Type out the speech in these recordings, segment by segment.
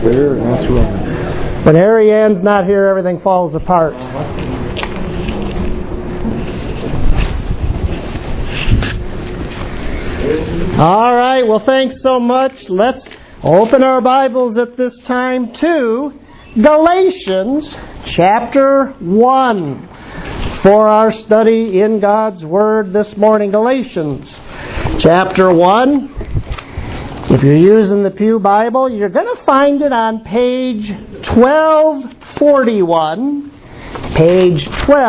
here, and that's right. When Harry Ann's not here, everything falls apart. All right, well, thanks so much. Let's open our Bibles at this time to Galatians chapter 1 for our study in God's Word this morning. Galatians chapter 1. If you're using the Pew Bible, you're going to find it on page 1241. Page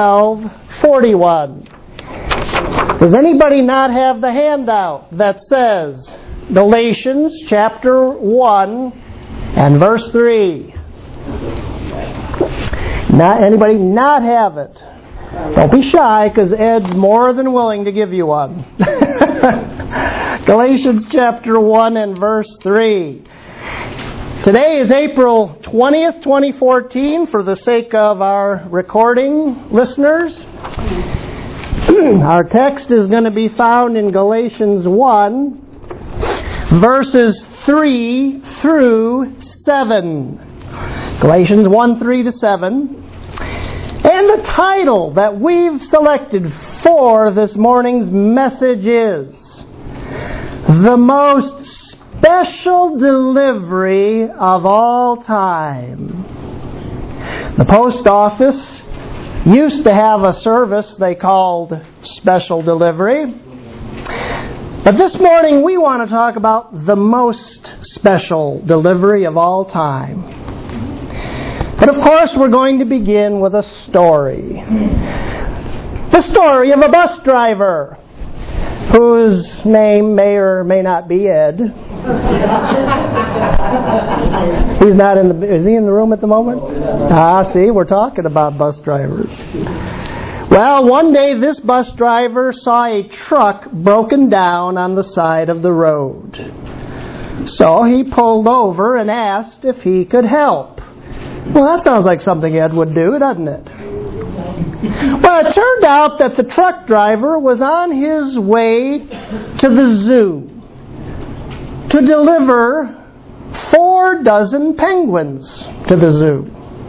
1241. Does anybody not have the handout that says Galatians chapter 1 and verse 3? Anybody not have it? Don't be shy, because Ed's more than willing to give you one. Galatians chapter 1 and verse 3. Today is April 20th, 2014, for the sake of our recording listeners. Our text is going to be found in Galatians 1, verses 3 through 7. Galatians 1, 3 to 7. And the title that we've selected for this morning's message is The Most Special Delivery of All Time. The post office used to have a service they called Special Delivery. But this morning we want to talk about the most special delivery of all time. But of course we're going to begin with a story. The story of a bus driver whose name may or may not be Ed. He's not in the. Is he in the room at the moment? See, we're talking about bus drivers. Well, one day this bus driver saw a truck broken down on the side of the road. So he pulled over and asked if he could help. Well, that sounds like something Ed would do, doesn't it? Well, it turned out that the truck driver was on his way to the zoo to deliver 4 dozen penguins to the zoo.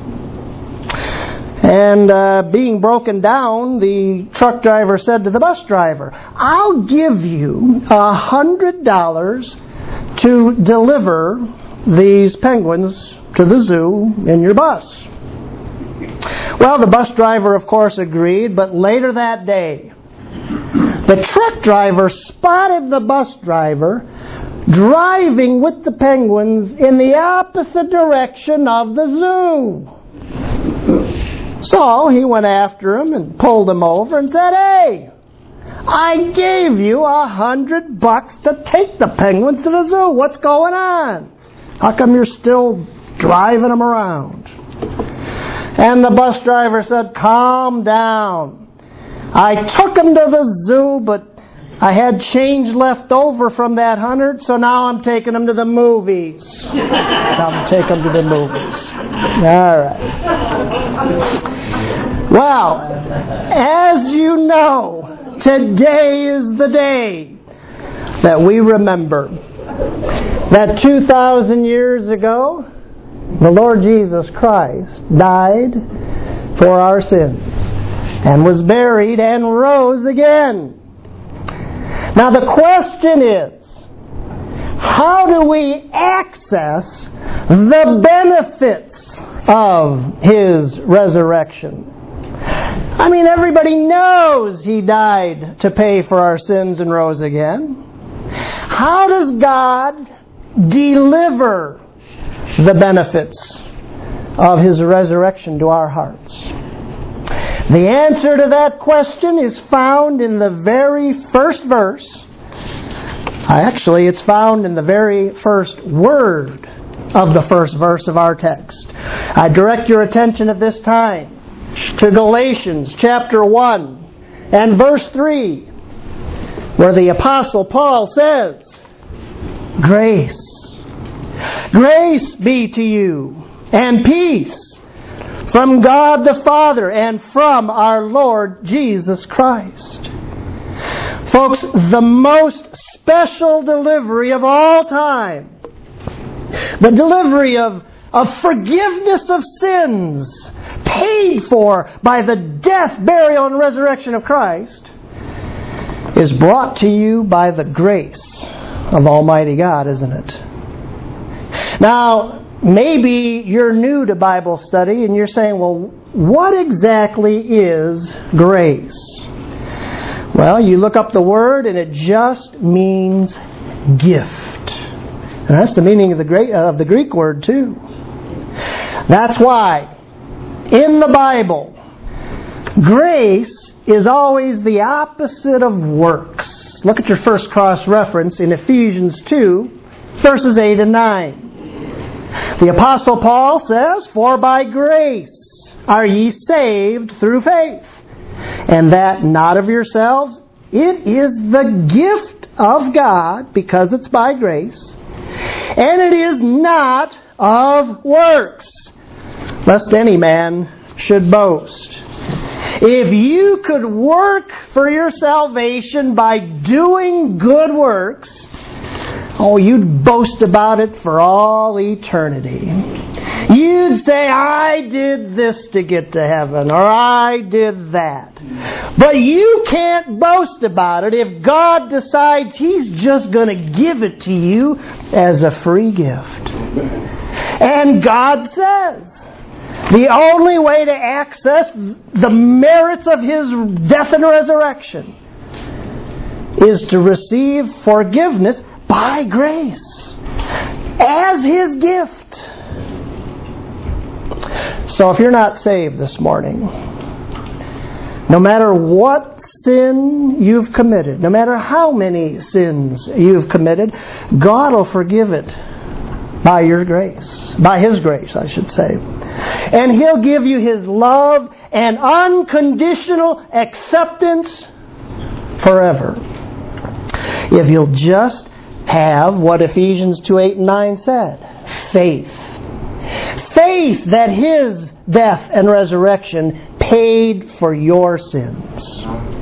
And being broken down, the truck driver said to the bus driver, "I'll give you $100 to deliver these penguins to the zoo in your bus." Well, the bus driver, of course, agreed, but later that day, the truck driver spotted the bus driver driving with the penguins in the opposite direction of the zoo. So he went after him and pulled him over and said, "Hey, I gave you $100 to take the penguins to the zoo. What's going on? How come you're still driving them around?" And the bus driver said, "Calm down. I took them to the zoo, but I had change left over from that 100, so now I'm taking them to the movies." I'm taking them to the movies. All right. Well, as you know, today is the day that we remember that 2,000 years ago, the Lord Jesus Christ died for our sins and was buried and rose again. Now the question is, how do we access the benefits of His resurrection? I mean, everybody knows He died to pay for our sins and rose again. How does God deliver the benefits of His resurrection to our hearts? The answer to that question is found in the very first verse. Actually, it's found in the very first word of the first verse of our text. I direct your attention at this time to Galatians chapter 1 and verse 3, where the Apostle Paul says, "Grace be to you and peace from God the Father and from our Lord Jesus Christ." Folks, the most special delivery of all time, the delivery of of forgiveness of sins, paid for by the death, burial, and resurrection of Christ, is brought to you by the grace of Almighty God, isn't it? Now, maybe you're new to Bible study and you're saying, well, what exactly is grace? Well, you look up the word and it just means gift. And that's the meaning of the Greek word too. That's why in the Bible, grace is always the opposite of works. Look at your first cross-reference in Ephesians 2, verses 8 and 9. The Apostle Paul says, "For by grace are ye saved through faith, and that not of yourselves, it is the gift of God, because it's by grace, and it is not of works, lest any man should boast." If you could work for your salvation by doing good works, you'd boast about it for all eternity. You'd say, I did this to get to heaven, or I did that. But you can't boast about it if God decides He's just going to give it to you as a free gift. And God says, the only way to access the merits of His death and resurrection is to receive forgiveness by grace as His gift. So if you're not saved this morning, no matter what sin you've committed, no matter how many sins you've committed, God will forgive it by your grace. By His grace, I should say. And He'll give you His love and unconditional acceptance forever. If you'll just have what Ephesians 2, 8 and 9 said. Faith. Faith that His death and resurrection paid for your sins.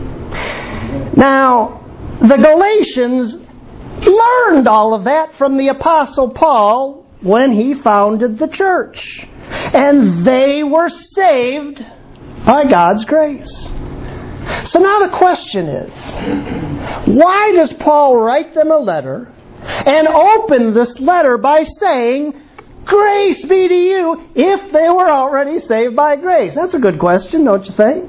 Now, the Galatians learned all of that from the Apostle Paul when he founded the church. And they were saved by God's grace. So now the question is, why does Paul write them a letter and open this letter by saying, grace be to you, if they were already saved by grace? That's a good question, don't you think?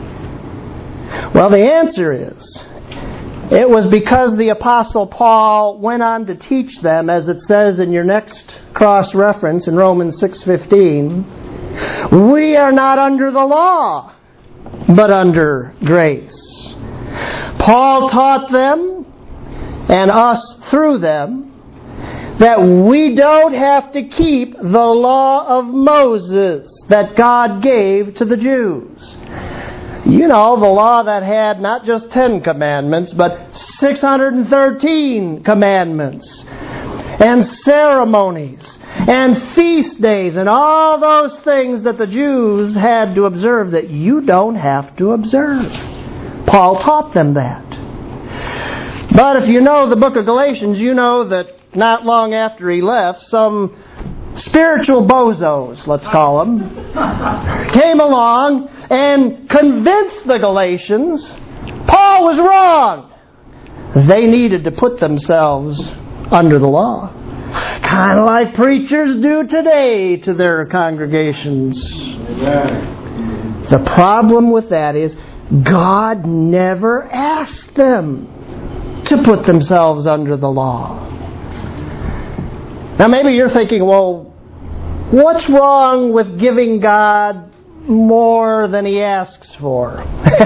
Well, the answer is, it was because the Apostle Paul went on to teach them, as it says in your next cross-reference in Romans 6:15, we are not under the law, but under grace. Paul taught them, and us through them, that we don't have to keep the law of Moses that God gave to the Jews. You know, the law that had not just 10 commandments, but 613 commandments, and ceremonies, and feast days, and all those things that the Jews had to observe that you don't have to observe. Paul taught them that. But if you know the book of Galatians, you know that not long after he left, some spiritual bozos, let's call them, came along and convinced the Galatians Paul was wrong. They needed to put themselves under the law. Kind of like preachers do today to their congregations. The problem with that is God never asked them to put themselves under the law. Now maybe you're thinking, well, what's wrong with giving God more than He asks for?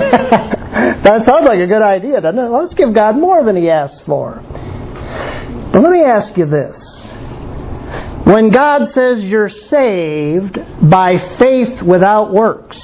That sounds like a good idea, doesn't it? Let's give God more than He asks for. But let me ask you this. When God says you're saved by faith without works,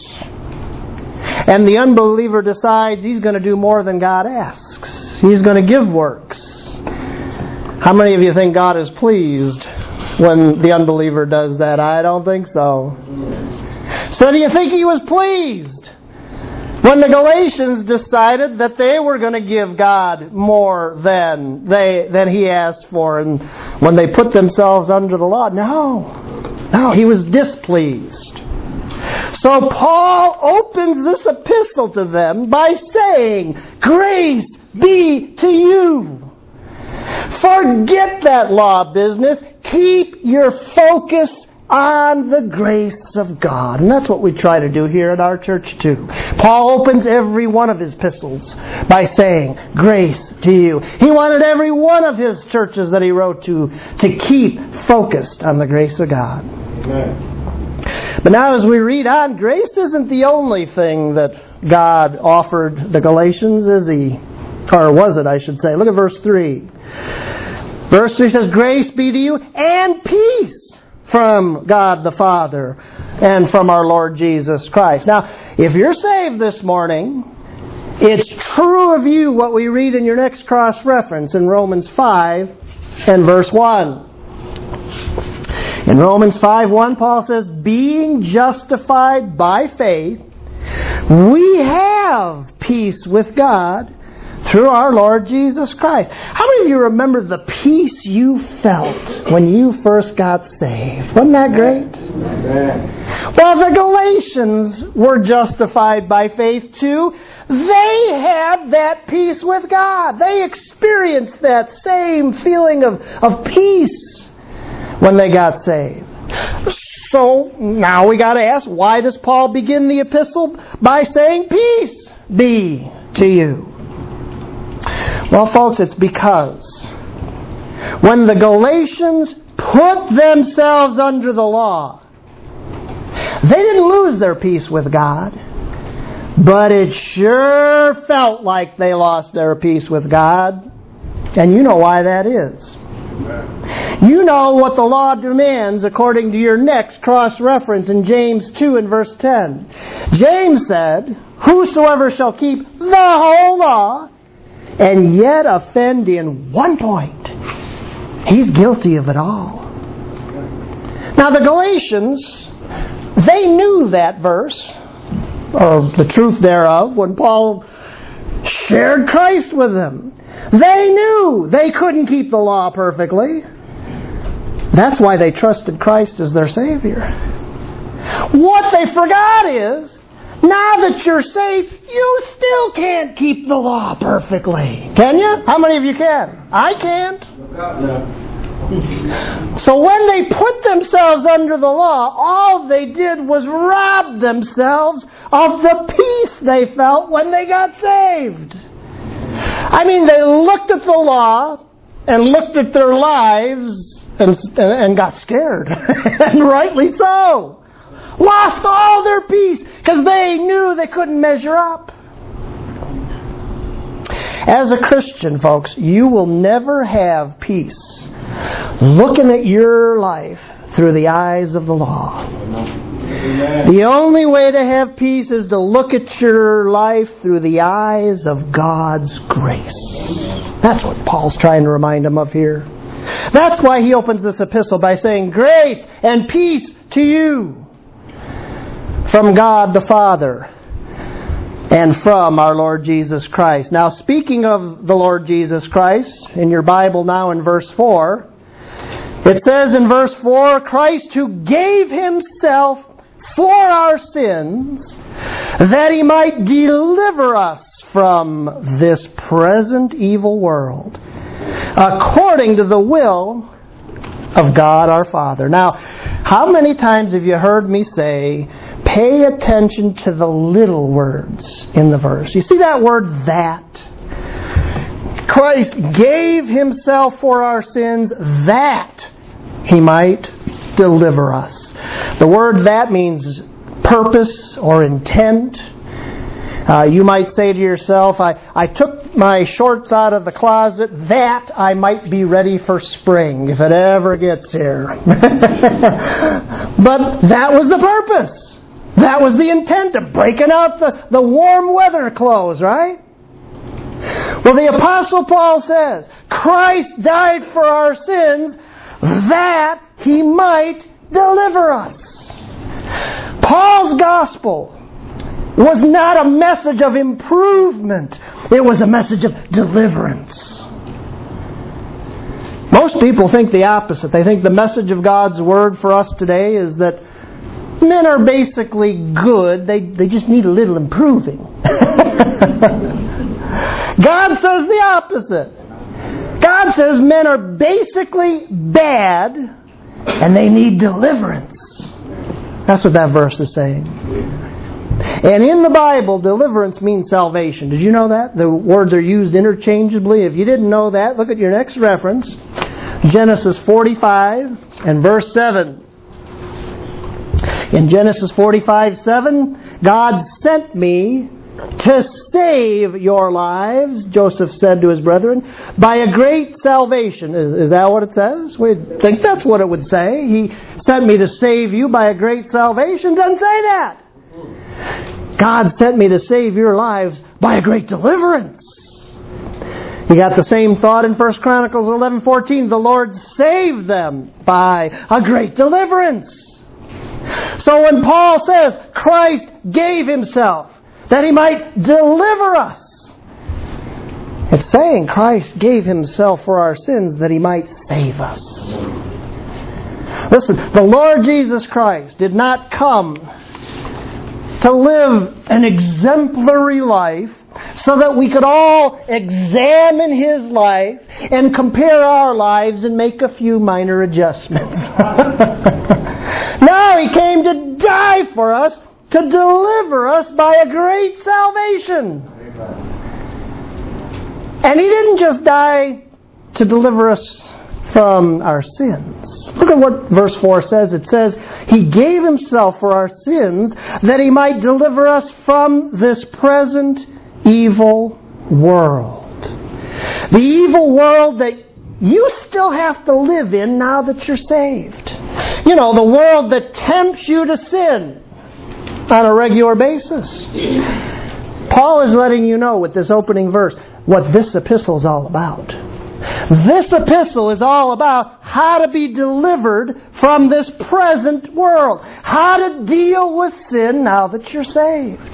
and the unbeliever decides he's going to do more than God asks, he's going to give works, how many of you think God is pleased when the unbeliever does that? I don't think so. So do you think He was pleased when the Galatians decided that they were going to give God more than He asked for, and when they put themselves under the law? No. No, he was displeased. So Paul opens this epistle to them by saying, grace be to you. Forget that law business. Keep your focus on the grace of God. And that's what we try to do here at our church too. Paul opens every one of his epistles by saying, grace to you. He wanted every one of his churches that he wrote to keep focused on the grace of God. Amen. But now as we read on, grace isn't the only thing that God offered the Galatians, is he? Or was it, I should say. Look at verse 3. Verse 3 says, grace be to you and peace from God the Father and from our Lord Jesus Christ. Now, if you're saved this morning, it's true of you what we read in your next cross-reference in Romans 5 and verse 1. In Romans 5:1, Paul says, being justified by faith, we have peace with God through our Lord Jesus Christ. How many of you remember the peace you felt when you first got saved? Wasn't that great? Amen. Well, the Galatians were justified by faith too. They had that peace with God. They experienced that same feeling of peace when they got saved. So now we got to ask, why does Paul begin the epistle by saying, peace be to you? Well, folks, it's because when the Galatians put themselves under the law, they didn't lose their peace with God, but it sure felt like they lost their peace with God. And you know why that is. You know what the law demands according to your next cross-reference in James 2 and verse 10. James said, whosoever shall keep the whole law and yet offend in one point, he's guilty of it all. Now the Galatians, they knew that verse, or the truth thereof, when Paul shared Christ with them. They knew they couldn't keep the law perfectly. That's why they trusted Christ as their Savior. What they forgot is, now that you're saved, you still can't keep the law perfectly. Can you? How many of you can? I can't. So when they put themselves under the law, all they did was rob themselves of the peace they felt when they got saved. I mean, they looked at the law and looked at their lives and got scared. And rightly so. Lost all their peace because they knew they couldn't measure up. As a Christian, folks, you will never have peace looking at your life through the eyes of the law. The only way to have peace is to look at your life through the eyes of God's grace. That's what Paul's trying to remind them of here. That's why he opens this epistle by saying, grace and peace to you from God the Father and from our Lord Jesus Christ. Now, speaking of the Lord Jesus Christ, in your Bible now in verse 4, it says in verse 4, Christ who gave himself for our sins, that he might deliver us from this present evil world, according to the will of God our Father. Now, how many times have you heard me say, pay attention to the little words in the verse? You see that word, that? Christ gave himself for our sins that he might deliver us. The word that means purpose or intent. You might say to yourself, I took my shorts out of the closet that I might be ready for spring if it ever gets here. But that was the purpose. That was the intent of breaking out the warm weather clothes, right? Well, the Apostle Paul says, Christ died for our sins that he might deliver us. Paul's gospel was not a message of improvement. It was a message of deliverance. Most people think the opposite. They think the message of God's Word for us today is that men are basically good. They just need a little improving. God says the opposite. God says men are basically bad and they need deliverance. That's what that verse is saying. And in the Bible, deliverance means salvation. Did you know that? The words are used interchangeably. If you didn't know that, look at your next reference. Genesis 45 and verse 7. In Genesis 45:7, God sent me to save your lives, Joseph said to his brethren, by a great salvation. Is that what it says? We think that's what it would say. He sent me to save you by a great salvation. Doesn't say that. God sent me to save your lives by a great deliverance. You got the same thought in 1 Chronicles 11:14. The Lord saved them by a great deliverance. So when Paul says Christ gave Himself that He might deliver us, it's saying Christ gave Himself for our sins that He might save us. Listen, the Lord Jesus Christ did not come to live an exemplary life so that we could all examine His life and compare our lives and make a few minor adjustments. No, He came to die for us, to deliver us by a great salvation. And He didn't just die to deliver us from our sins. Look at what verse 4 says. It says, He gave Himself for our sins that He might deliver us from this present evil world. The evil world that you still have to live in now that you're saved. You know, the world that tempts you to sin on a regular basis. Paul is letting you know with this opening verse what this epistle is all about. This epistle is all about how to be delivered from this present world. How to deal with sin now that you're saved.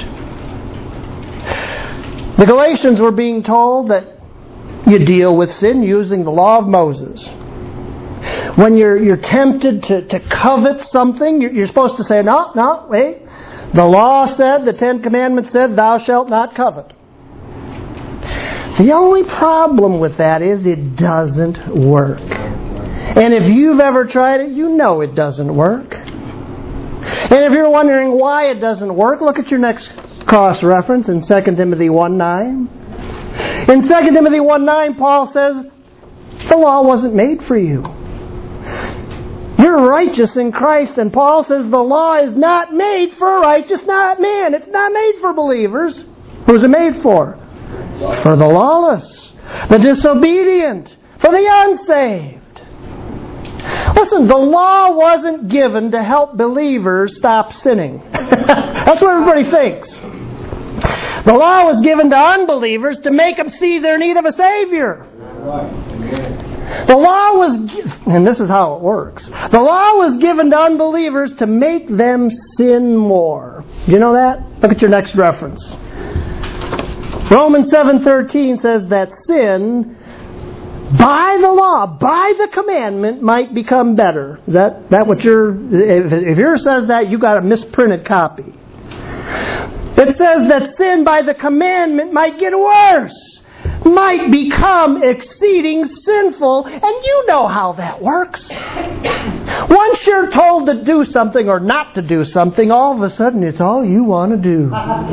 The Galatians were being told that you deal with sin using the law of Moses. When you're tempted to covet something, you're supposed to say, no, wait. The law said, the Ten Commandments said, thou shalt not covet. The only problem with that is it doesn't work. And if you've ever tried it, you know it doesn't work. And if you're wondering why it doesn't work, look at your next cross-reference in 2 Timothy 1:9. In 2 Timothy 1:9, Paul says, the law wasn't made for you. You're righteous in Christ, and Paul says the law is not made for a righteous man. It's not made for believers. Who's it made for? For the lawless, the disobedient, for the unsaved. Listen, the law wasn't given to help believers stop sinning. That's what everybody thinks. The law was given to unbelievers to make them see their need of a Savior. The law was, and this is how it works, the law was given to unbelievers to make them sin more. Do you know that? Look at your next reference. Romans 7:13 says that sin, by the law, by the commandment, might become better. Is that what if yours says that, you got a misprinted copy. It says that sin by the commandment might get worse, might become exceeding sinful, and you know how that works. Once you're told to do something or not to do something, all of a sudden it's all you want to do.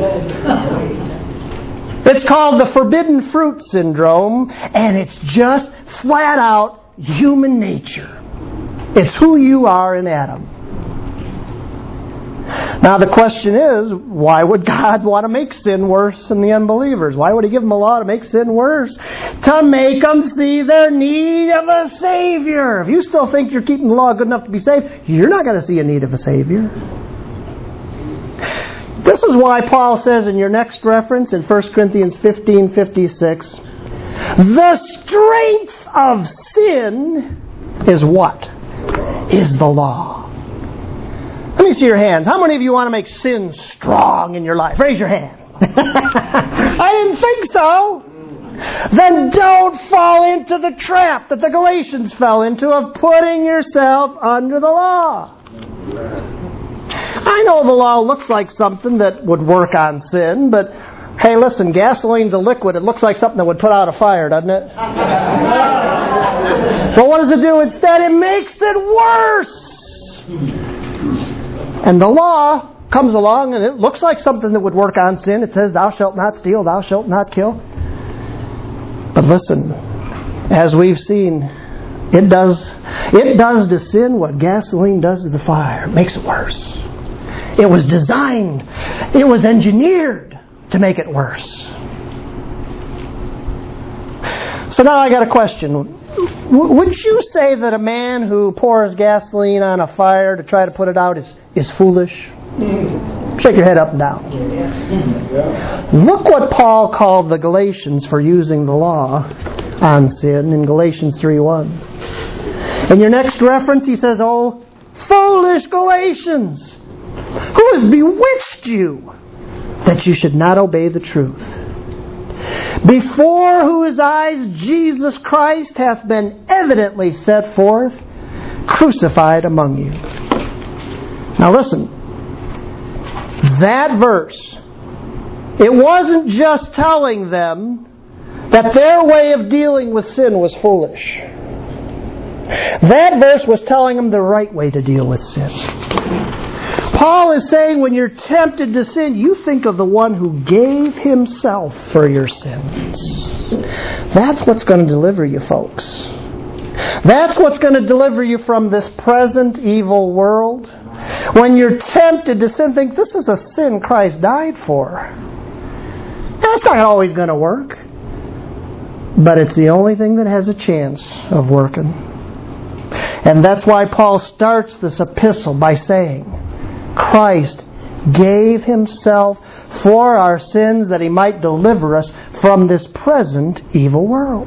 It's called the forbidden fruit syndrome, and it's just flat out human nature. It's who you are in Adam. Now the question is, why would God want to make sin worse than the unbelievers? Why would He give them a law to make sin worse? To make them see their need of a Savior. If you still think you're keeping the law good enough to be saved, you're not going to see a need of a Savior. This is why Paul says in your next reference in 1 Corinthians 15:56, the strength of sin is what? Is the law. Let me see your hands. How many of you want to make sin strong in your life? Raise your hand. I didn't think so. then don't fall into the trap that the Galatians fell into of putting yourself under the law. I know the law looks like something that would work on sin, but hey, listen, gasoline's a liquid. It looks like something that would put out a fire, doesn't it? But what does it do instead? It makes it worse. And the law comes along and it looks like something that would work on sin. It says, thou shalt not steal, thou shalt not kill. But listen, as we've seen, it does to sin what gasoline does to the fire. It makes it worse. It was designed, it was engineered to make it worse. So now I got a question. Would you say that a man who pours gasoline on a fire to try to put it out is foolish? Shake your head up and down. Look what Paul called the Galatians for using the law on sin in Galatians 3:1. In your next reference, he says, "Oh, foolish Galatians, who has bewitched you that you should not obey the truth? Before whose eyes Jesus Christ hath been evidently set forth, crucified among you." Now listen, that verse, it wasn't just telling them that their way of dealing with sin was foolish. That verse was telling them the right way to deal with sin. Paul is saying when you're tempted to sin, you think of the one who gave himself for your sins. That's what's going to deliver you, folks. That's what's going to deliver you from this present evil world. When you're tempted to sin, think this is a sin Christ died for. That's not always going to work. But it's the only thing that has a chance of working. And that's why Paul starts this epistle by saying, Christ gave himself for our sins that he might deliver us from this present evil world.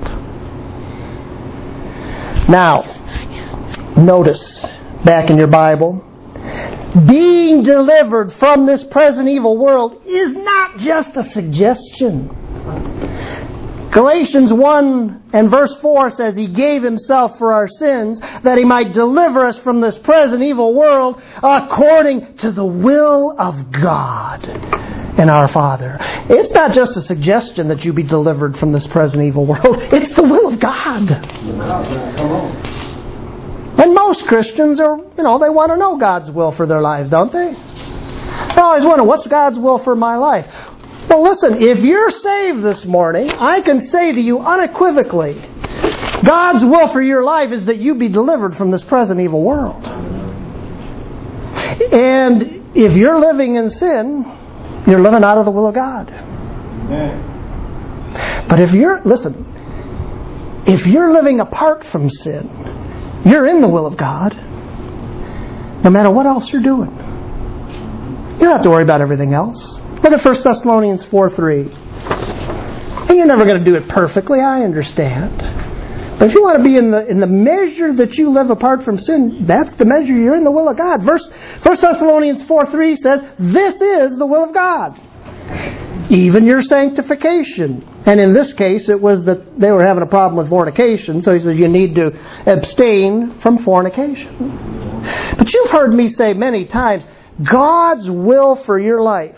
Now, notice back in your Bible, being delivered from this present evil world is not just a suggestion. Galatians 1 and verse 4 says he gave himself for our sins that he might deliver us from this present evil world according to the will of God and our Father. It's not just a suggestion that you be delivered from this present evil world. It's the will of God. And most Christians are, they want to know God's will for their lives, don't they? They always wonder, what's God's will for my life? Well, listen, if you're saved this morning, I can say to you unequivocally, God's will for your life is that you be delivered from this present evil world. And if you're living in sin, you're living out of the will of God. But if you're living apart from sin, you're in the will of God, no matter what else you're doing. You don't have to worry about everything else. Look at 1 Thessalonians 4:3. And you're never going to do it perfectly, I understand. But if you want to be in the measure that you live apart from sin, that's the measure you're in the will of God. 1 Thessalonians 4:3 says, this is the will of God. Even your sanctification. And in this case, it was that they were having a problem with fornication, so he said you need to abstain from fornication. But you've heard me say many times, God's will for your life,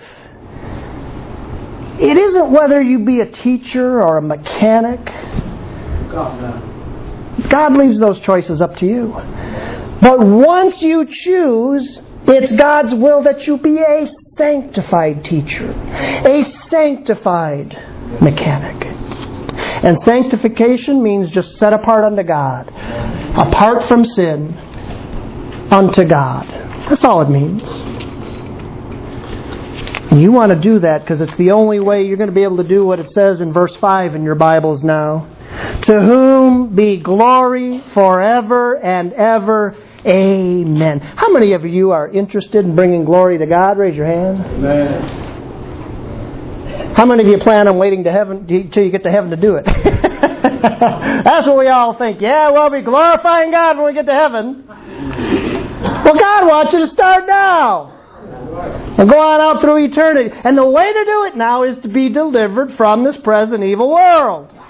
it isn't whether you be a teacher or a mechanic. God leaves those choices up to you. But once you choose, it's God's will that you be a sanctified teacher, a sanctified mechanic. And sanctification means just set apart unto God, apart from sin, unto God. That's all it means. You want to do that because it's the only way you're going to be able to do what it says in verse 5 in your Bibles now. To whom be glory forever and ever. Amen. How many of you are interested in bringing glory to God? Raise your hand. Amen. How many of you plan on waiting to heaven till you get to heaven to do it? That's what we all think. Yeah, we'll be glorifying God when we get to heaven. Well, God wants you to start now. And go on out through eternity. And the way to do it now is to be delivered from this present evil world.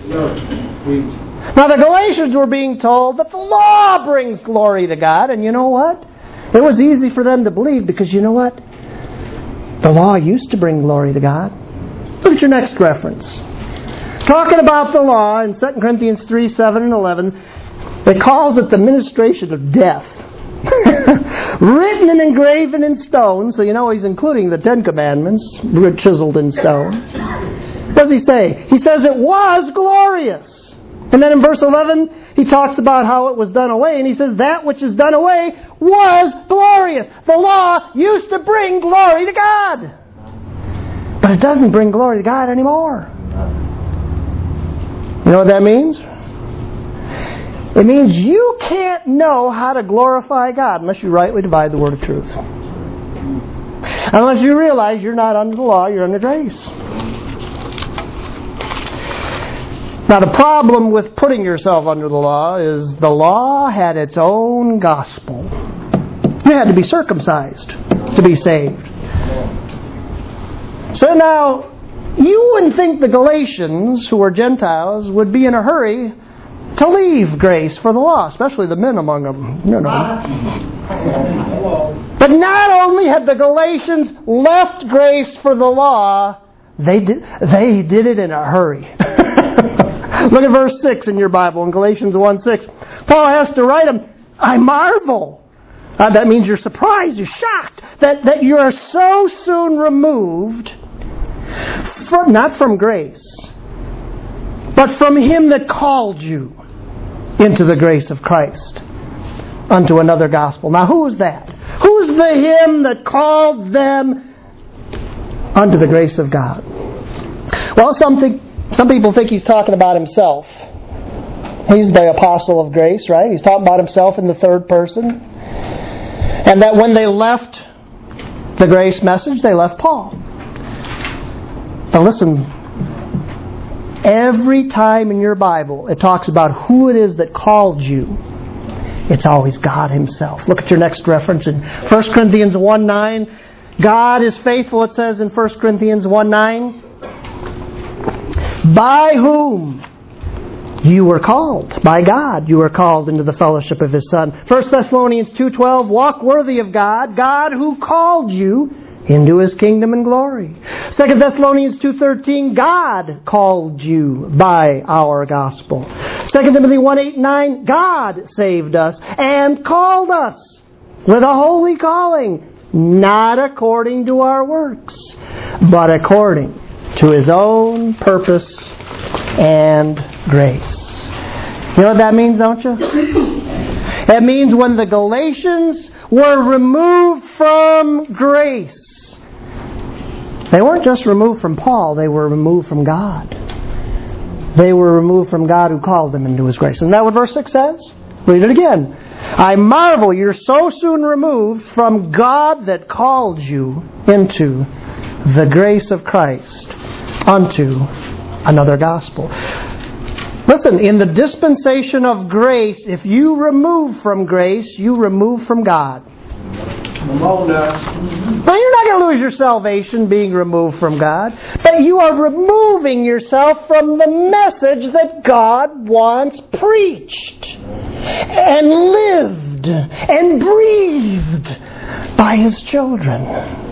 Now the Galatians were being told that the law brings glory to God, and you know what? It was easy for them to believe because you know what? The law used to bring glory to God. Look at your next reference. Talking about the law in 2 Corinthians 3, 7, and 11, it calls it the ministration of death. Written and engraven in stone, so you know he's including the Ten Commandments, chiseled in stone. What does he say? He says it was glorious. And then in verse 11, he talks about how it was done away, and he says that which is done away was glorious. The law used to bring glory to God. But it doesn't bring glory to God anymore. You know what that means? It means you can't know how to glorify God unless you rightly divide the word of truth. Unless you realize you're not under the law, you're under grace. Now the problem with putting yourself under the law is the law had its own gospel. You had to be circumcised to be saved. So now, you wouldn't think the Galatians, who were Gentiles, would be in a hurry to leave grace for the law, especially the men among them. You know. But not only had the Galatians left grace for the law, they did it in a hurry. Look at verse 6 in your Bible, in Galatians 1:6. Paul has to write them, I marvel. That means you're surprised, you're shocked, that you are so soon removed, not from grace, but from Him that called you into the grace of Christ, unto another gospel. Now who is that? Who is the Him that called them unto the grace of God? Well, some people think he's talking about himself. He's the apostle of grace, right? He's talking about himself in the third person. And that when they left the grace message, they left Paul. Now listen, every time in your Bible it talks about who it is that called you, it's always God Himself. Look at your next reference in 1 Corinthians 1:9. God is faithful, it says in 1 Corinthians 1:9. By whom you were called. By God you were called into the fellowship of His Son. 1 Thessalonians 2:12. Walk worthy of God, God who called you into His kingdom and glory. 2 Thessalonians 2:13. God called you by our gospel. 2 Timothy 1:8-9. God saved us and called us with a holy calling, not according to our works, but according to His own purpose and grace. You know what that means, don't you? It means when the Galatians were removed from grace, they weren't just removed from Paul, they were removed from God. They were removed from God who called them into His grace. Isn't that what verse 6 says? Read it again. I marvel you're so soon removed from God that called you into the grace of Christ unto another gospel. Listen, in the dispensation of grace, if you remove from grace, you remove from God. Now, you're not going to lose your salvation being removed from God, but you are removing yourself from the message that God once preached and lived and breathed by His children.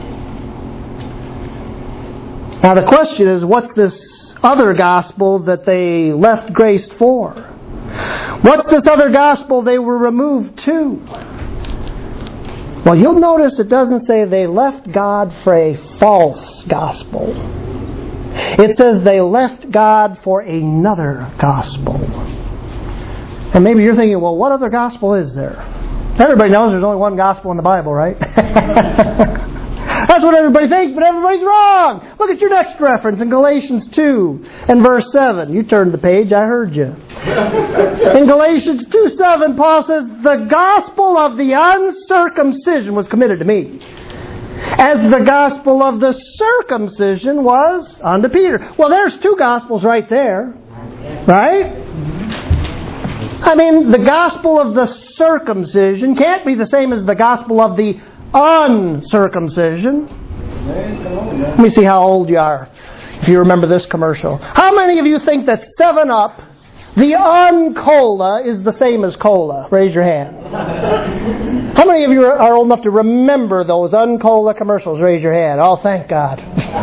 Now the question is, what's this other gospel that they left grace for? What's this other gospel they were removed to? Well, you'll notice it doesn't say they left God for a false gospel. It says they left God for another gospel. And maybe you're thinking, well, what other gospel is there? Everybody knows there's only one gospel in the Bible, right? That's what everybody thinks, but everybody's wrong. Look at your next reference in Galatians 2 and verse 7. You turned the page, I heard you. In Galatians 2:7, Paul says, the gospel of the uncircumcision was committed to me, as the gospel of the circumcision was unto Peter. Well, there's two gospels right there. Right? I mean, the gospel of the circumcision can't be the same as the gospel of the uncircumcision. Let me see how old you are. If you remember this commercial. How many of you think that 7-Up, the un-cola, is the same as cola? Raise your hand. How many of you are old enough to remember those un-cola commercials? Raise your hand. Oh, thank God.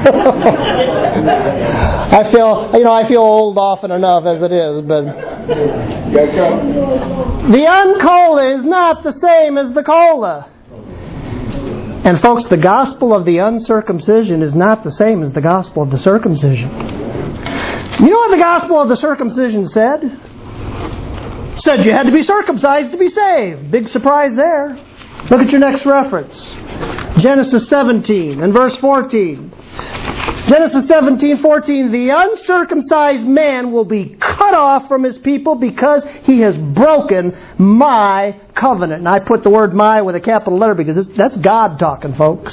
I feel old often enough as it is, but the un-cola is not the same as the cola. And folks, the gospel of the uncircumcision is not the same as the gospel of the circumcision. You know what the gospel of the circumcision said? It said you had to be circumcised to be saved. Big surprise there. Look at your next reference. Genesis 17 and verse 14. Genesis 17:14, the uncircumcised man will be cut off from his people because he has broken my covenant. And I put the word my with a capital letter because that's God talking, folks.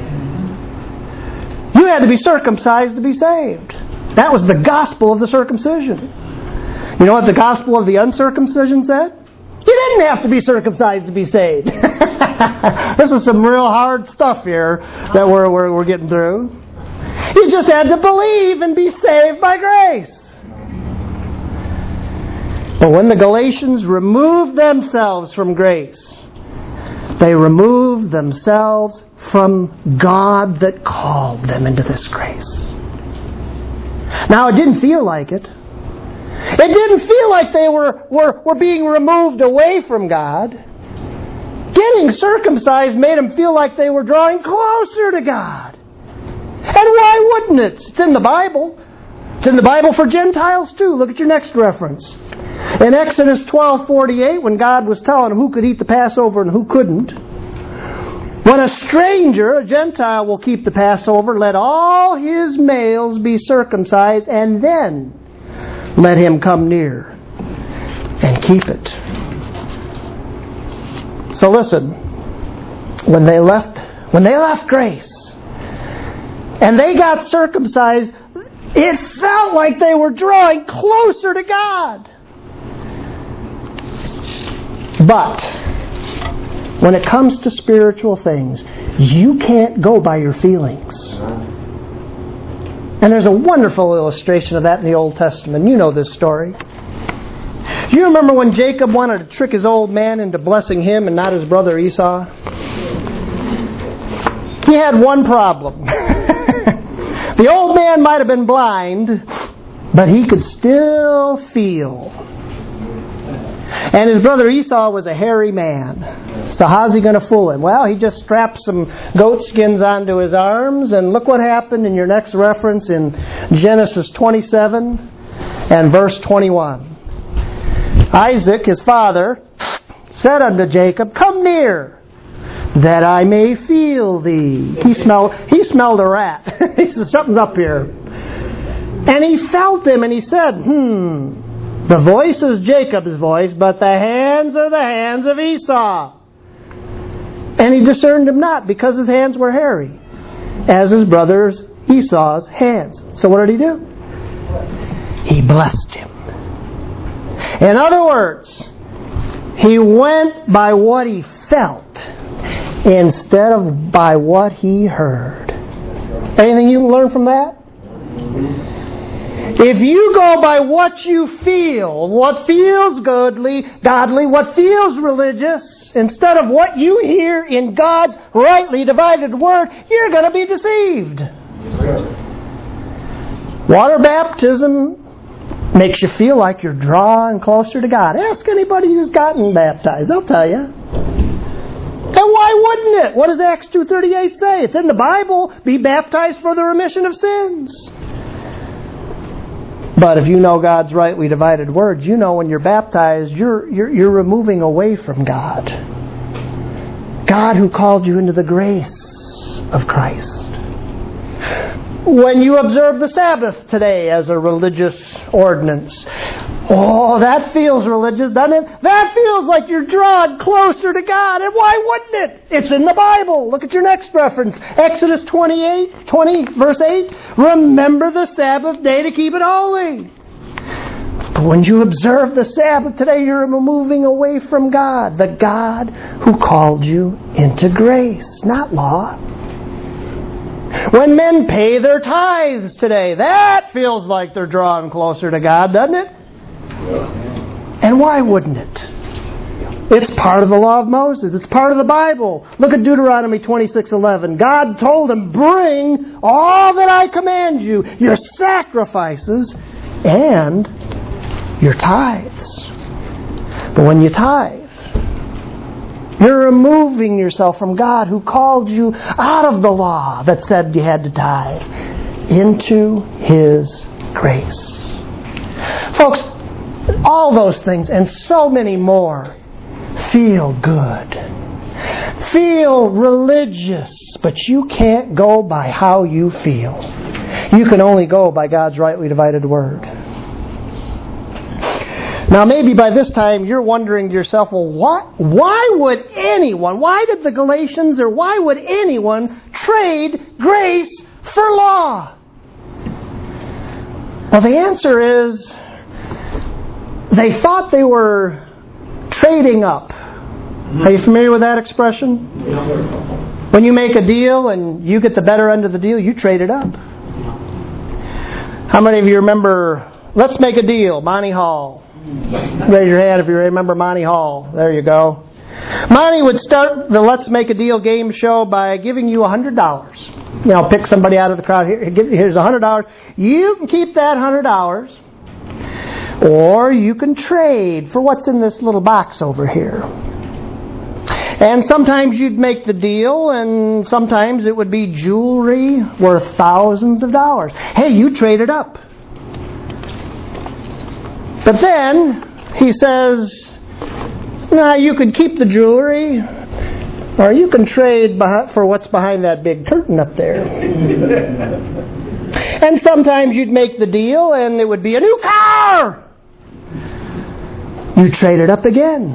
You had to be circumcised to be saved. That was the gospel of the circumcision. You know what the gospel of the uncircumcision said? You didn't have to be circumcised to be saved. This is some real hard stuff here that we're getting through. You just had to believe and be saved by grace. But when the Galatians removed themselves from grace, they removed themselves from God that called them into this grace. Now, it didn't feel like it. It didn't feel like they were being removed away from God. Getting circumcised made them feel like they were drawing closer to God. And why wouldn't it? It's in the Bible. It's in the Bible for Gentiles too. Look at your next reference. In Exodus 12:48, when God was telling them who could eat the Passover and who couldn't, when a stranger, a Gentile, will keep the Passover, let all his males be circumcised, and then let him come near and keep it. So listen, when they left grace, and they got circumcised, it felt like they were drawing closer to God. But when it comes to spiritual things, you can't go by your feelings. And there's a wonderful illustration of that in the Old Testament. You know this story. Do you remember when Jacob wanted to trick his old man into blessing him and not his brother Esau? He had one problem. The old man might have been blind, but he could still feel. And his brother Esau was a hairy man. So how's he going to fool him? Well, he just strapped some goat skins onto his arms, and look what happened in your next reference in Genesis 27 and verse 21. Isaac, his father, said unto Jacob, "Come near, that I may feel thee." He smelled a rat. He said, "Something's up here." And he felt him, and he said, the voice is Jacob's voice, but the hands are the hands of Esau. And he discerned him not, because his hands were hairy, as his brother's Esau's hands. So what did he do? He blessed him. In other words, he went by what he felt instead of by what he heard. Anything you can learn from that? If you go by what you feel, what feels godly, what feels religious, instead of what you hear in God's rightly divided word, you're going to be deceived. Water baptism makes you feel like you're drawing closer to God. Ask anybody who's gotten baptized. They'll tell you. And why wouldn't it? What does Acts 2:38 say? It's in the Bible. Be baptized for the remission of sins. But if you know God's rightly divided word, you know when you're baptized, you're removing away from God. God who called you into the grace of Christ. When you observe the Sabbath today as a religious ordinance, oh, that feels religious, doesn't it? That feels like you're drawn closer to God. And why wouldn't it? It's in the Bible. Look at your next reference. Exodus 20, verse 8. Remember the Sabbath day to keep it holy. But when you observe the Sabbath today, you're moving away from God. The God who called you into grace, not law. When men pay their tithes today, that feels like they're drawing closer to God, doesn't it? And why wouldn't it? It's part of the law of Moses. It's part of the Bible. Look at Deuteronomy 26:11. God told him, bring all that I command you, your sacrifices and your tithes. But when you tithe, you're removing yourself from God who called you out of the law that said you had to tithe into His grace. Folks, all those things and so many more feel good. Feel religious, but you can't go by how you feel. You can only go by God's rightly divided word. Now maybe by this time you're wondering to yourself, well, why would anyone, why did the Galatians or why would anyone trade grace for law? Well, the answer is they thought they were trading up. Are you familiar with that expression? When you make a deal and you get the better end of the deal, you trade it up. How many of you remember Let's Make a Deal, Monty Hall? Raise your hand if you remember Monty Hall. There you go. Monty would start the Let's Make a Deal game show by giving you $100. Pick somebody out of the crowd. Here's $100. You can keep that $100. Or you can trade for what's in this little box over here. And sometimes you'd make the deal, and sometimes it would be jewelry worth thousands of dollars. Hey, you traded up. But then he says, now you could keep the jewelry, or you can trade for what's behind that big curtain up there. And sometimes you'd make the deal, and it would be a new car. You trade it up again.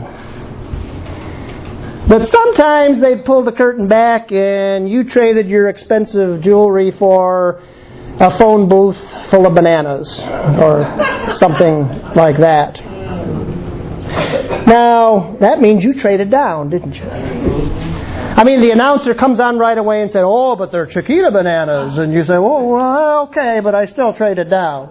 But sometimes they'd pull the curtain back and you traded your expensive jewelry for a phone booth full of bananas or something like that. Now, that means you traded down, didn't you? I mean, the announcer comes on right away and said, oh, but they're Chiquita bananas. And you say, oh, well, okay, but I still traded down.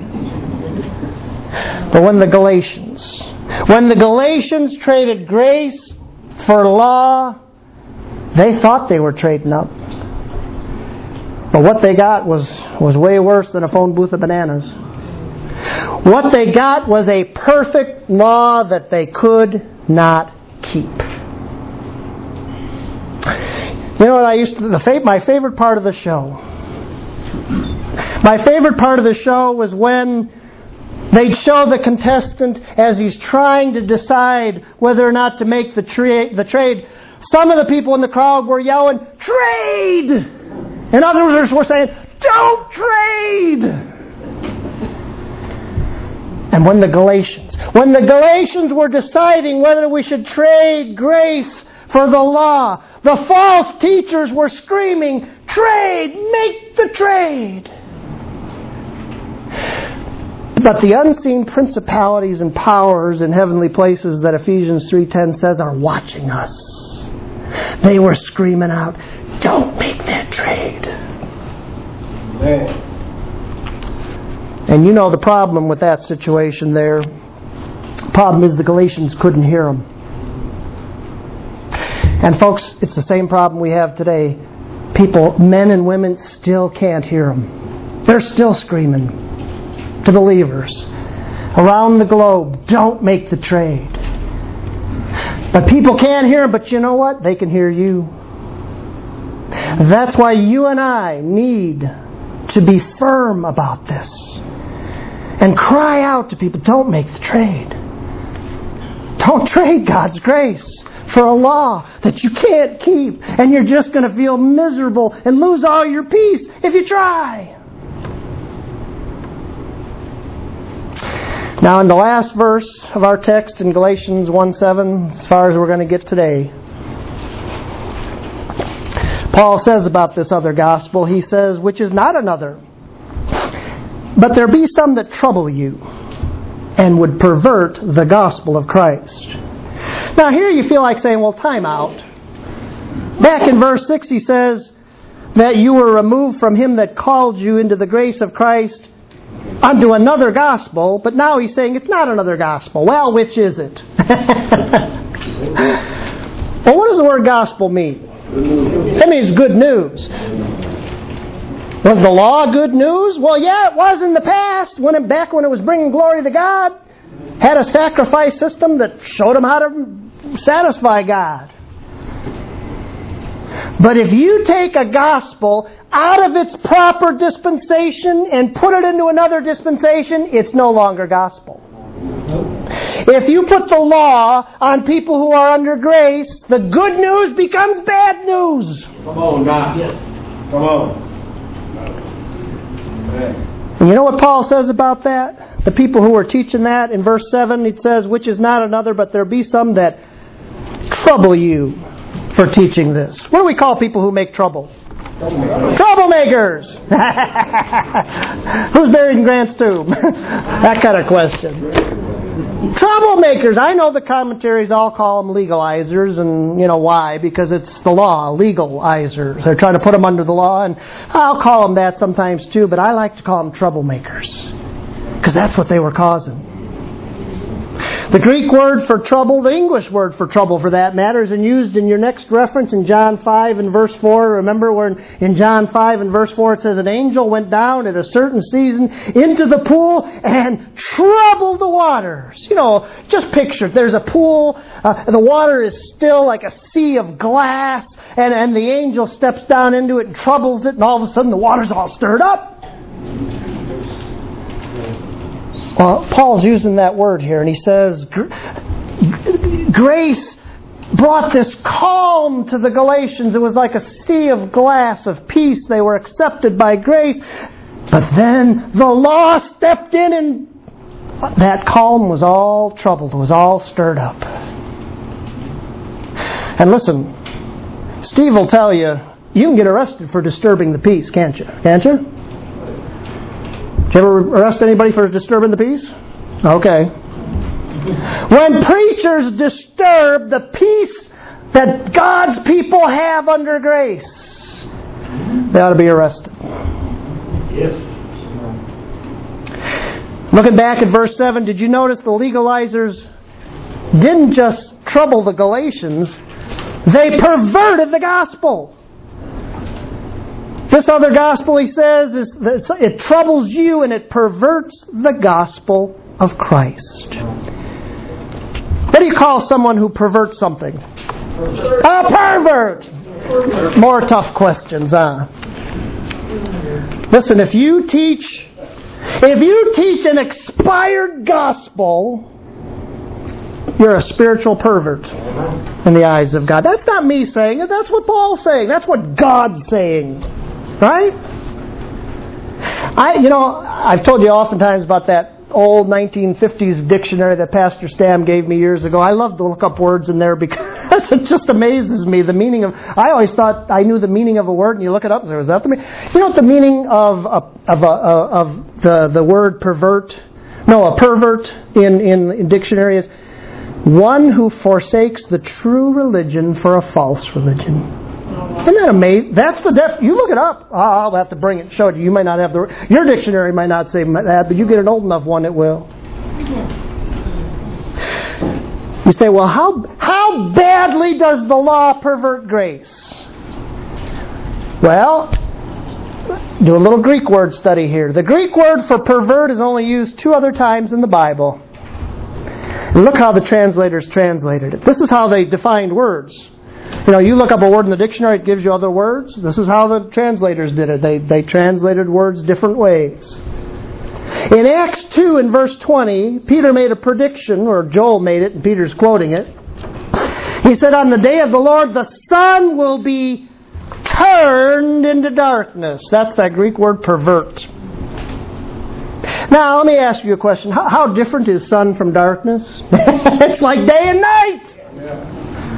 But when the Galatians traded grace for law, they thought they were trading up. But what they got was way worse than a phone booth of bananas. What they got was a perfect law that they could not keep. You know what my favorite part of the show? My favorite part of the show was when they'd show the contestant as he's trying to decide whether or not to make the trade. Some of the people in the crowd were yelling, trade! And others were saying, don't trade! And when the Galatians were deciding whether we should trade grace for the law, the false teachers were screaming, trade! Make the trade! But the unseen principalities and powers in heavenly places that Ephesians 3:10 says are watching us. They were screaming out, don't make that trade. And you know the problem with that situation there. The problem is the Galatians couldn't hear them. And folks, it's the same problem we have today. People, men and women, still can't hear them. They're still screaming to believers around the globe, don't make the trade. But people can't hear them, but you know what? They can hear you. That's why you and I need to be firm about this and cry out to people, don't make the trade. Don't trade God's grace for a law that you can't keep, and you're just going to feel miserable and lose all your peace if you try. Now, in the last verse of our text in Galatians 1:7, as far as we're going to get today, Paul says about this other gospel, he says, which is not another, but there be some that trouble you and would pervert the gospel of Christ. Now, here you feel like saying, well, time out. Back in verse 6, he says, that you were removed from Him that called you into the grace of Christ unto another gospel, but now He's saying it's not another gospel. Well, which is it? Well, what does the word gospel mean? It means good news. Was the law good news? Well, yeah, it was in the past, back when it was bringing glory to God. Had a sacrifice system that showed them how to satisfy God. But if you take a gospel out of its proper dispensation and put it into another dispensation, it's no longer gospel. If you put the law on people who are under grace, the good news becomes bad news. Come on, God. Yes. Come on. And you know what Paul says about that? The people who are teaching that, in verse 7, it says, which is not another, but there be some that trouble you for teaching this. What do we call people who make trouble? Troublemakers! Who's buried in Grant's tomb? That kind of question. Troublemakers. I know the commentaries all call them legalizers, and you know why? Because it's the law, legalizers. They're trying to put them under the law, and I'll call them that sometimes too, but I like to call them troublemakers. Because that's what they were causing. The Greek word for trouble, the English word for trouble for that matter, is used in your next reference in John 5 and verse 4. Remember where in John 5 and verse 4 it says, an angel went down at a certain season into the pool and troubled the waters. You know, just picture it. There's a pool, the water is still like a sea of glass, and the angel steps down into it and troubles it, and all of a sudden the water's all stirred up. Well, Paul's using that word here, and he says, grace brought this calm to the Galatians. It was like a sea of glass of peace. They were accepted by grace. But then the law stepped in, and that calm was all troubled. It was all stirred up. And listen, Steve will tell you, you can get arrested for disturbing the peace, can't you? Can't you? Did you ever arrest anybody for disturbing the peace? Okay. When preachers disturb the peace that God's people have under grace, they ought to be arrested. Yes. Looking back at verse 7, did you notice the legalizers didn't just trouble the Galatians, they perverted the gospel. This other gospel, he says, it troubles you and it perverts the gospel of Christ. What do you call someone who perverts something? A pervert! More tough questions, huh? Listen, if you teach an expired gospel, you're a spiritual pervert in the eyes of God. That's not me saying it. That's what Paul's saying. That's what God's saying. Right? I've told you oftentimes about that old 1950s dictionary that Pastor Stam gave me years ago. I love to look up words in there because it just amazes me. The meaning of, I always thought I knew the meaning of a word, and you look it up and say, was that the meaning? You know what the meaning of the word pervert? No, a pervert in dictionary is one who forsakes the true religion for a false religion. Isn't that amazing? That's the you look it up. I'll have to bring it and show it to you. You might not have your dictionary might not say that, but you get an old enough one, it will. You say, well, how badly does the law pervert grace? Well, do a little Greek word study here. The Greek word for pervert is only used 2 other times in the Bible. And look how the translators translated it. This is how they defined words. You know, you look up a word in the dictionary, it gives you other words. This is how the translators did it. They translated words different ways. In Acts 2 and verse 20, Peter made a prediction, or Joel made it, and Peter's quoting it. He said, on the day of the Lord, the sun will be turned into darkness. That's that Greek word pervert. Now, let me ask you a question. How different is sun from darkness? It's like day and night. Yeah.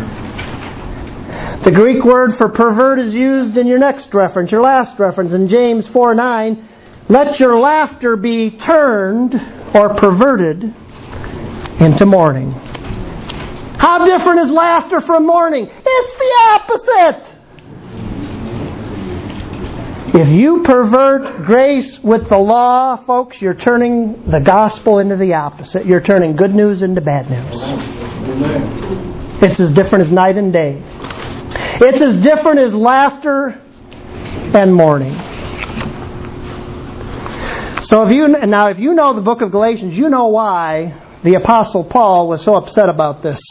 The Greek word for pervert is used in your next reference, your last reference, in James 4:9. Let your laughter be turned or perverted into mourning. How different is laughter from mourning? It's the opposite. If you pervert grace with the law, folks, you're turning the gospel into the opposite. You're turning good news into bad news. It's as different as night and day. It's as different as laughter and mourning. So if you know the book of Galatians, you know why the Apostle Paul was so upset about this.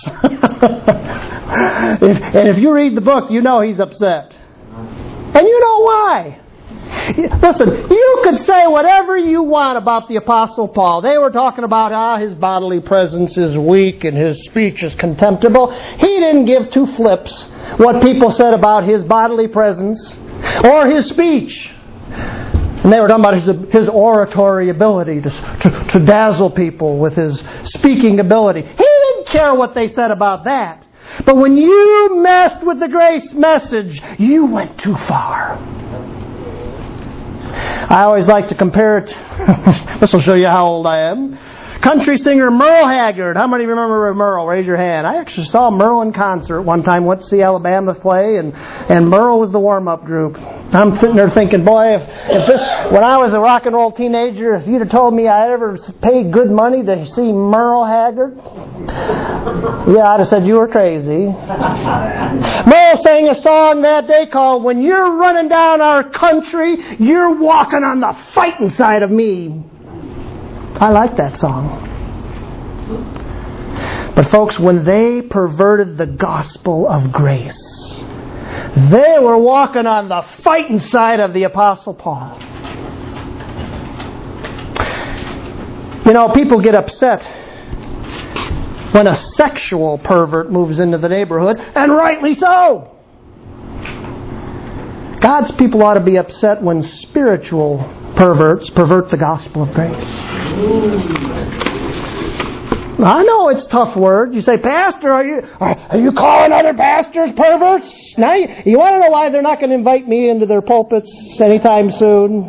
And if you read the book, you know he's upset. And you know why. Listen, you could say whatever you want about the Apostle Paul. They were talking about how his bodily presence is weak and his speech is contemptible. He didn't give two flips what people said about his bodily presence or his speech. And they were talking about his oratory ability to dazzle people with his speaking ability. He didn't care what they said about that. But when you messed with the grace message, you went too far. I always like to compare it. This will show you how old I am. Country singer Merle Haggard. How many remember Merle? Raise your hand. I actually saw Merle in concert one time. Went to see Alabama play, and Merle was the warm-up group. I'm sitting there thinking, boy, if this, when I was a rock and roll teenager, if you'd have told me I'd ever paid good money to see Merle Haggard, yeah, I'd have said you were crazy. Merle sang a song that day called "When You're Running Down Our Country, You're Walking on the Fighting Side of Me." I like that song. But folks, when they perverted the gospel of grace, they were walking on the fighting side of the Apostle Paul. You know, people get upset when a sexual pervert moves into the neighborhood, and rightly so. God's people ought to be upset when spiritual perverts pervert the gospel of grace. I know it's a tough word. You say, Pastor, are you calling other pastors perverts? Now you want to know why they're not going to invite me into their pulpits anytime soon?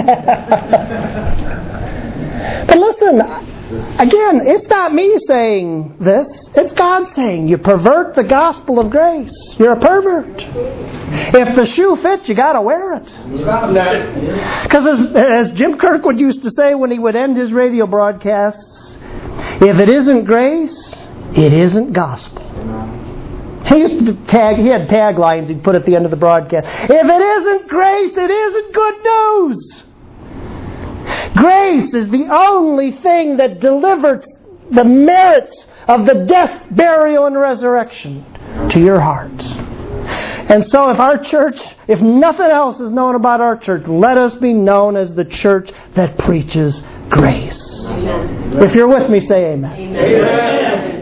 But listen, again, it's not me saying this. It's God saying, you pervert the gospel of grace. You're a pervert. If the shoe fits, you got to wear it. Because as Jim Kirkwood used to say when he would end his radio broadcasts, if it isn't grace, it isn't gospel. He had taglines he'd put at the end of the broadcast. If it isn't grace, it isn't good news. Grace is the only thing that delivers the merits of the death, burial, and resurrection to your heart. And so if our church, if nothing else is known about our church, let us be known as the church that preaches grace. If you're with me, say amen. Amen.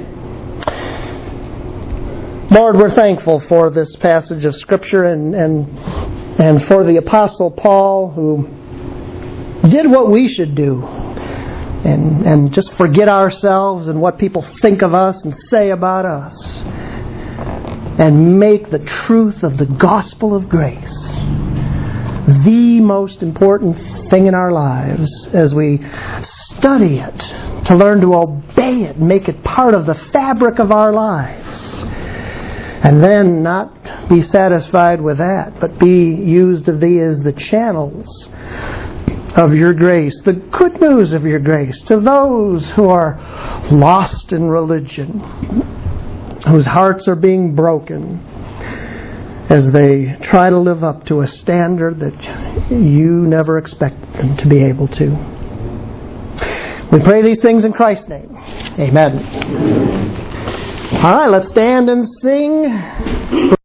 Lord, we're thankful for this passage of Scripture and for the Apostle Paul, who did what we should do and just forget ourselves and what people think of us and say about us, and make the truth of the gospel of grace the most important thing in our lives as we study it, to learn to obey it and make it part of the fabric of our lives. And then not be satisfied with that, but be used of thee as the channels of your grace, the good news of your grace to those who are lost in religion, whose hearts are being broken as they try to live up to a standard that you never expected them to be able to. We pray these things in Christ's name. Amen. All right, let's stand and sing.